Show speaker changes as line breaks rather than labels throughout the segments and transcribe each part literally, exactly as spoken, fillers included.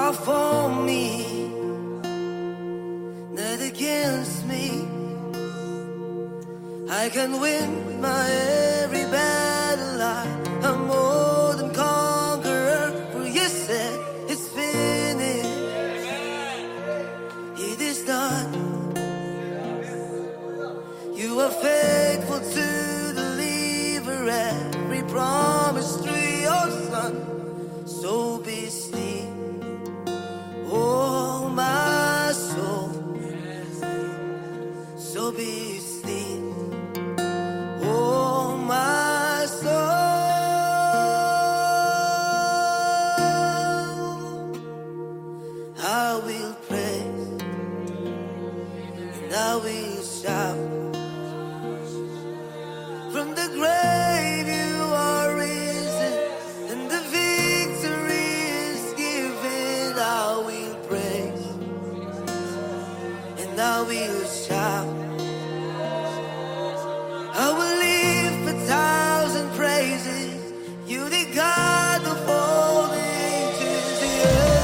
are for me, not against me. I can win my every battle. I'm more than conqueror, for you said it's finished. It is done. You are faithful to deliver every promise through your Son. So be still, oh my soul. So be still, oh my soul. I will praise and I will shout. From the grave you are risen, and the victory is given. I will praise and I will shout. I will live a thousand praises. You the God of all the ages. Yeah.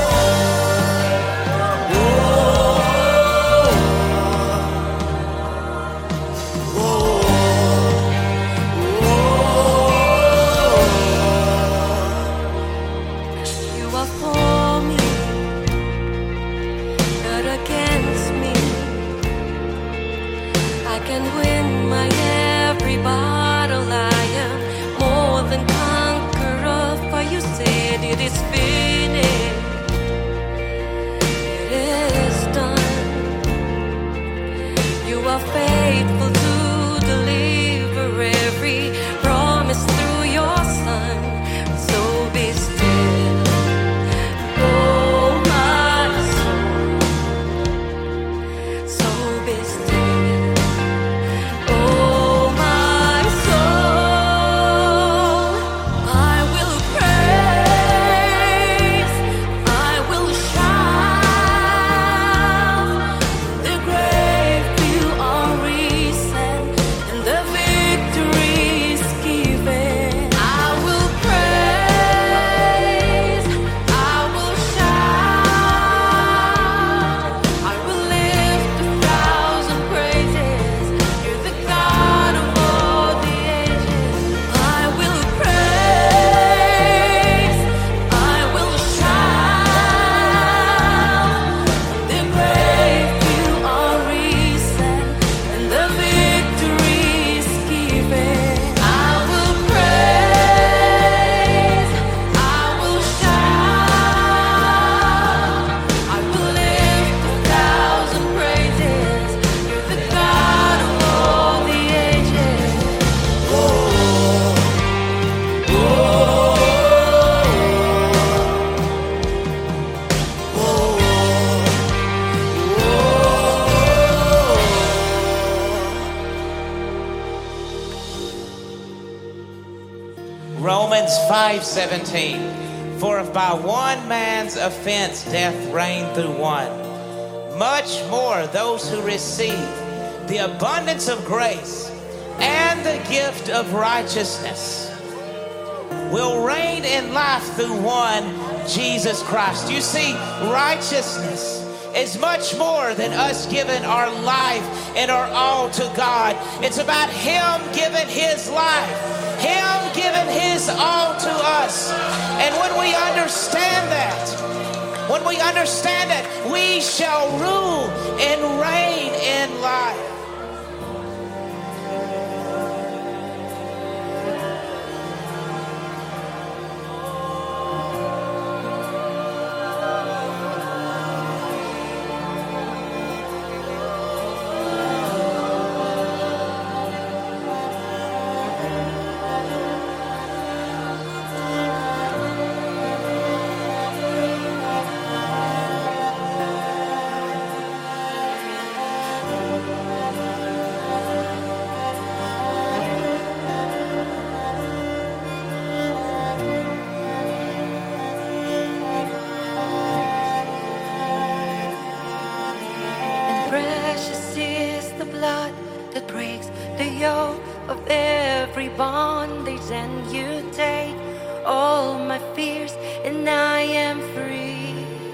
Faithful to deliver every promise through your Son. So be still, oh my soul. So be still, oh my soul. I will praise, I will shout. The grave you are risen, and the victory is given. I will praise, I will shout. I will lift a thousand praises. You're the God of all the ages. I will praise, I will shout. The grave you are risen, and the victory is given. I will praise, I will shout. I will lift a thousand praises. You're the God of all the ages.
Romans five seventeen. For if by one man's offense death reigned through one, much more those who receive the abundance of grace and the gift of righteousness will reign in life through one, Jesus Christ. You see, righteousness is much more than us giving our life and our all to God. It's about Him giving His life, Him giving His all to us. And when we understand that, when we understand that, we shall rule and reign in life.
of every bondage, and you take all my fears, and I am free.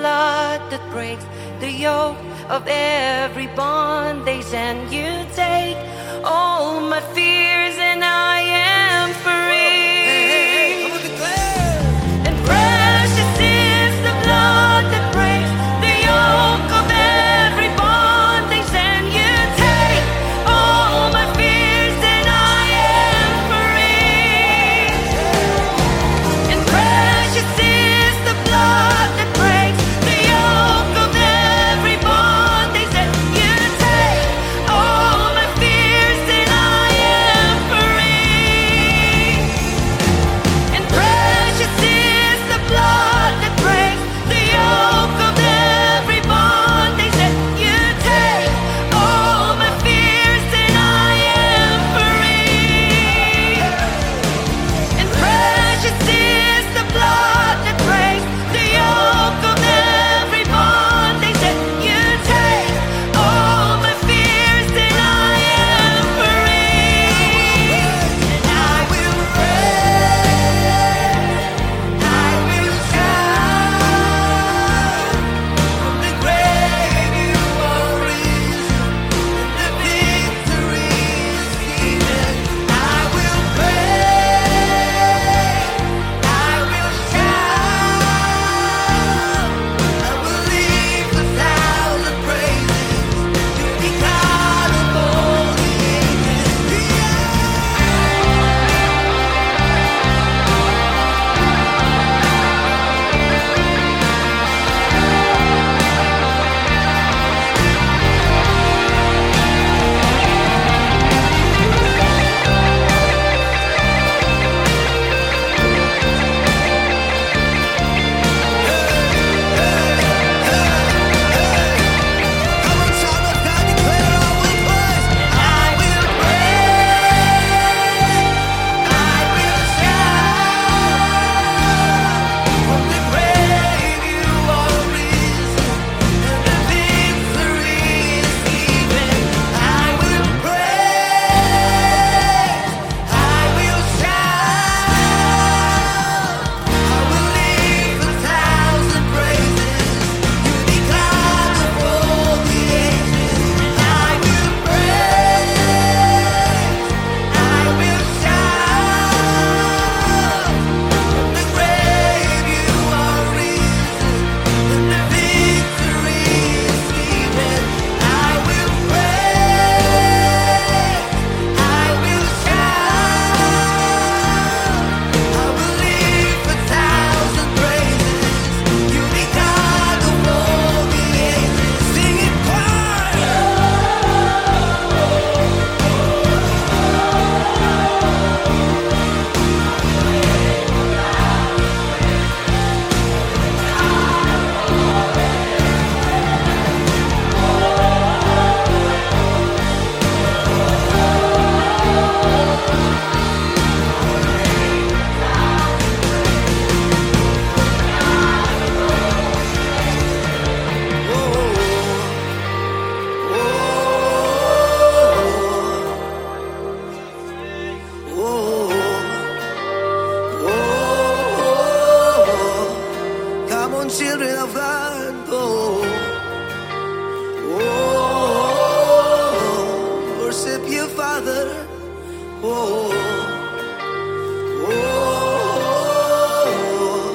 blood that breaks the yoke of every bondage, and you take all my fears, and I am free.
Come on, declare.
And precious is the blood that breaks the yoke of every bondage, and you take all my fears, and I am free. And precious is the blood that breaks the yoke of every bondage, and you take all my fears, and I am free. And precious is the blood that breaks the yoke of every bondage, and you take all my fears, and I am free. And precious is the blood that breaks the yoke of every bondage, and you take all my fears, and I am free. And I will praise, I will shout, from the grave you are risen, and the victory is given. I will praise, I will shout, I will leave a thousand praises to the God of all the ages. Come on, child of God, declare I will praise. I will praise, I will shout, from the grave you are risen, and the victory is given. I will praise, I will shout, I will leave a thousand praises to the God of all the ages. I will praise, I will shout, from the grave you are risen, and the victory is given. I will praise, I will shout, I will leave a thousand praises to the God of all the ages. Sing it choir. Come on, children of God. Oh, oh, worship you, Father. Oh, oh,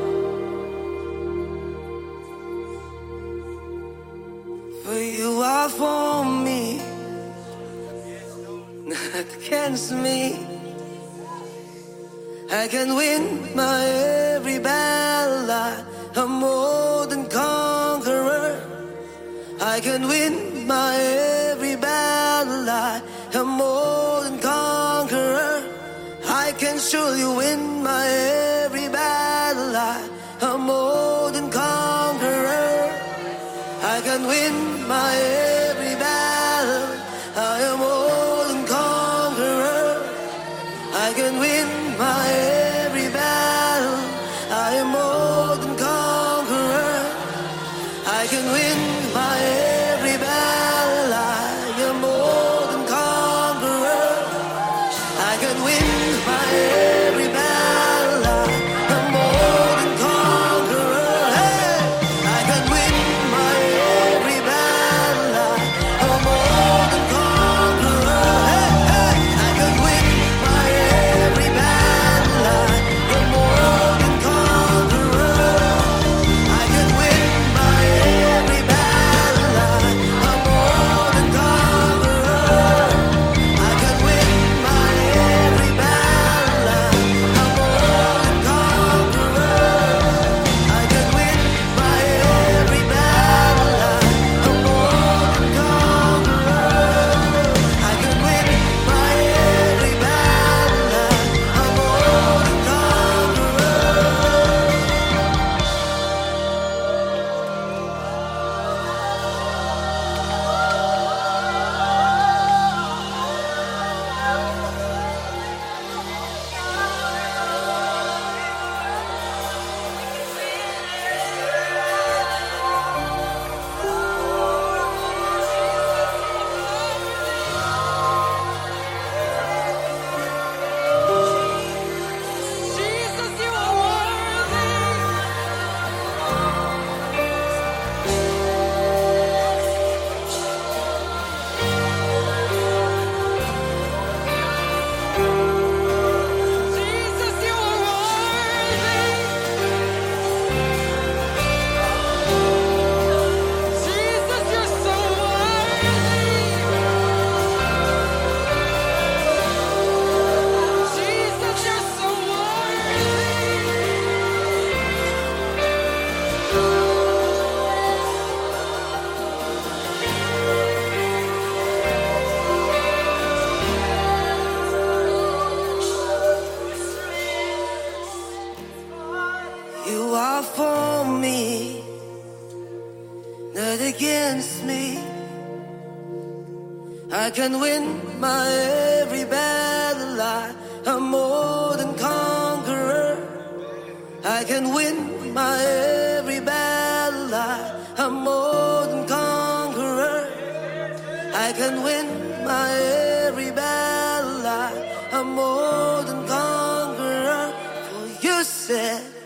for you are for me, not against me. I can win my every battle. I- I'm more than conqueror. I can win my every battle. I am more than conqueror. I can surely win my every battle. I am more than conqueror. I can win my every battle. I am more than conqueror. I can win my every battle. I am more than conqueror. I can win my every battle. I am more than conqueror. I can win my every battle. I am more than conqueror. Hey, I
against me. I can win my every battle. I am more than conqueror. I can win my every battle. I am more than conqueror. I can win my every battle. I am more than conqueror. For you said